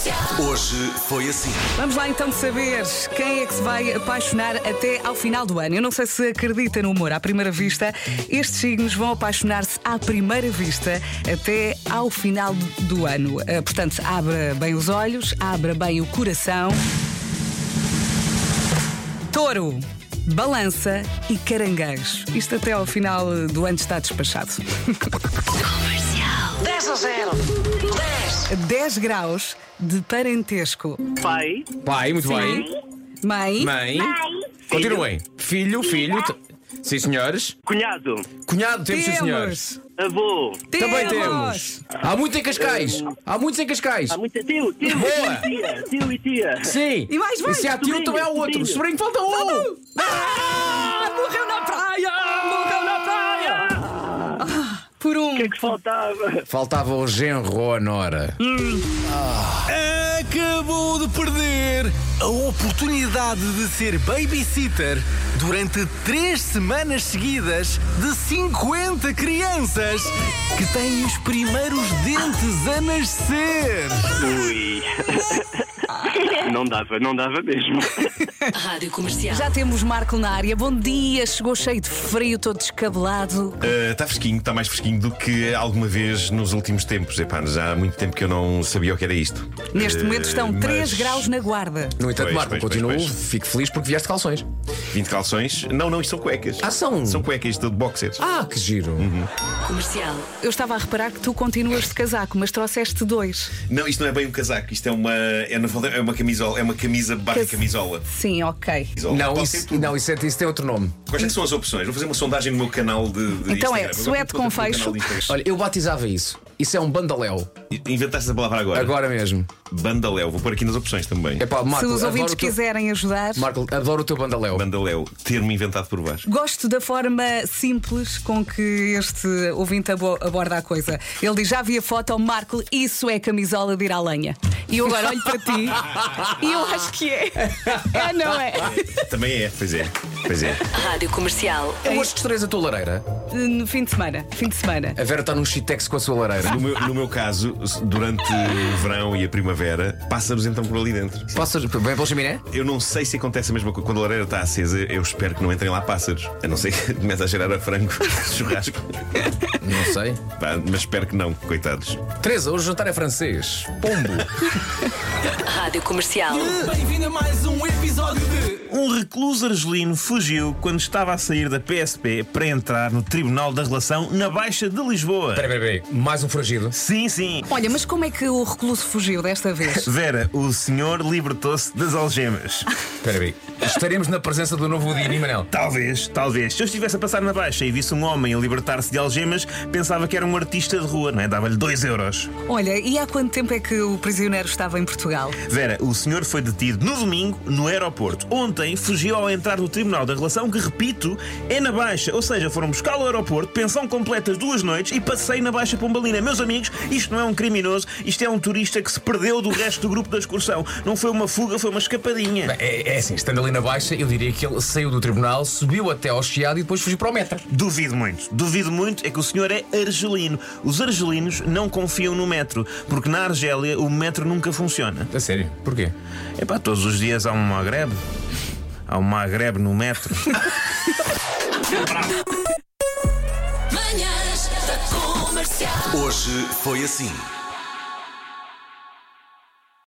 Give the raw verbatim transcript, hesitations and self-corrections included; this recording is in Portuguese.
Hoje foi assim. Vamos lá então saber quem é que se vai apaixonar até ao final do ano. Eu não sei se acredita no amor à primeira vista. Estes signos vão apaixonar-se à primeira vista até ao final do ano. Uh, portanto, abra bem os olhos, abra bem o coração. Touro, balança e caranguejo. Isto até ao final do ano está despachado. dez a zero. dez. dez graus de parentesco. Pai, Pai, muito Sim. bem. Mãe, Mãe. Continuem. Filho, filho. t- Sim, senhores. cunhado, Cunhado, temos, sim, senhores. avô, Também temos. Há muitos em Cascais. Há muitos em Cascais. há muita tio, tio Boa. e tia, tio e tia. Sim. E mais, mais. se há tio, Sobrinho, também há outro. sobrinho. Sobrinho, falta um. Ah, morreu na praia! Morreu na praia! Ah, por um. O que é que faltava? Faltava o genro ou a nora. Acabou de perder a oportunidade de ser babysitter durante três semanas seguidas de cinquenta crianças que têm os primeiros dentes a nascer. Ui. Não dava, não dava mesmo. Rádio Comercial. Já temos Marco na área. Bom dia, chegou cheio de frio, todo descabelado. Está fresquinho, está mais fresquinho do que alguma vez nos últimos tempos. Epá, já há muito tempo que eu não sabia o que era isto. Neste Eh, momento estão mas três graus na guarda. No entanto, Pois, Marco, pois, continuo. pois, pois. Fico feliz porque vieste de calções. vinte calções? Não, não, isto são cuecas. Ah, são? São cuecas, isto de boxers. Ah, que giro. Comercial. Eu estava a reparar que tu continuas de casaco, mas trouxeste dois. Não, isto não é bem um casaco, isto é uma. É, na verdade, é uma camisola, é uma camisa barra Cas- camisola. Sim, ok. Camisola. Não, Pode ser isso, tudo. não isso, é, isso tem outro nome. Quais é que são as opções? Vou fazer uma sondagem no meu canal de. de Então é, Instagram. suéte Agora com vou fazer no fecho. canal de Instagram. Olha, eu batizava isso. Isso é um bandaléu. Inventaste essa palavra agora. Agora mesmo. Bandaléu, vou pôr aqui nas opções também. É pá, Marco, Se os adoro ouvintes o teu... quiserem ajudar. Marco, adoro o teu bandaléu. Bandaléu, termo inventado por baixo. Gosto da forma simples com que este ouvinte abo- aborda a coisa. Ele diz: já vi a foto, Marco, isso é camisola de ir à lenha. E eu agora olho para ti e eu acho que é. É, não é? Também é, pois é. Pois é. Rádio Comercial. Eu hoje destrês a tua lareira. No fim de semana. Fim de semana. A Vera está num shitex com a sua lareira. No meu, no meu caso, durante o verão e a primavera, pássaros entram por ali dentro. Pássaros, bem pela chaminé? Eu não sei se acontece a mesma coisa. Quando a lareira está acesa, eu espero que não entrem lá pássaros. A não ser que comece a cheirar a frango, churrasco. Não sei. Pá, mas espero que não, coitados. Teresa, hoje o jantar é francês. Pombo. Rádio Comercial. Bem-vindo a mais um episódio de Um recluso argelino fugiu quando estava a sair da P S P para entrar no Tribunal da Relação na Baixa de Lisboa. Espera, espera, espera. Mais um foragido. Sim, sim. Olha, mas como é que o recluso fugiu desta vez? Vera, o senhor libertou-se das algemas. Espera, espera. Estaremos na presença do novo Dini, Manel. Talvez, talvez. Se eu estivesse a passar na Baixa e visse um homem a libertar-se de algemas, pensava que era um artista de rua, não é? Dava-lhe dois euros. Olha, e há quanto tempo é que o prisioneiro estava em Portugal? Vera, o senhor foi detido no domingo no aeroporto. Ontem fugiu ao entrar no Tribunal da Relação, que, repito, é na Baixa. Ou seja, foram buscá-lo ao aeroporto, pensão completa as duas noites e passeio na Baixa Pombalina. Meus amigos, isto não é um criminoso, isto é um turista que se perdeu do resto do grupo da excursão. Não foi uma fuga, foi uma escapadinha. É, é assim, estando ali na baixa, eu diria que ele saiu do tribunal, subiu até ao Chiado e depois fugiu para o metro. Duvido muito, duvido muito é que o senhor é argelino. Os argelinos não confiam no metro, porque na Argélia o metro nunca funciona. A sério? Porquê? É pá, todos os dias há um magrebe. Há um magrebe no metro. Manhãs da Comercial. Hoje foi assim.